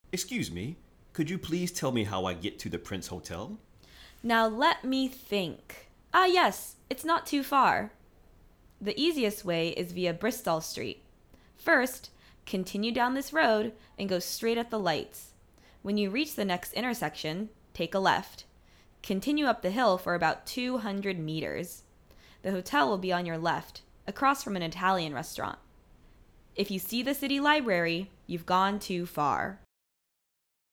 Excuse me, could you please tell me how I get to the Prince Hotel? Now let me think. Ah, yes, it's not too far. The easiest way is via Bristol Street. First, continue down this road and go straight at the lights. When you reach the next intersection, take a left. Continue up the hill for about 200 meters. The hotel will be on your left, across from an Italian restaurant. If you see the city library, you've gone too far.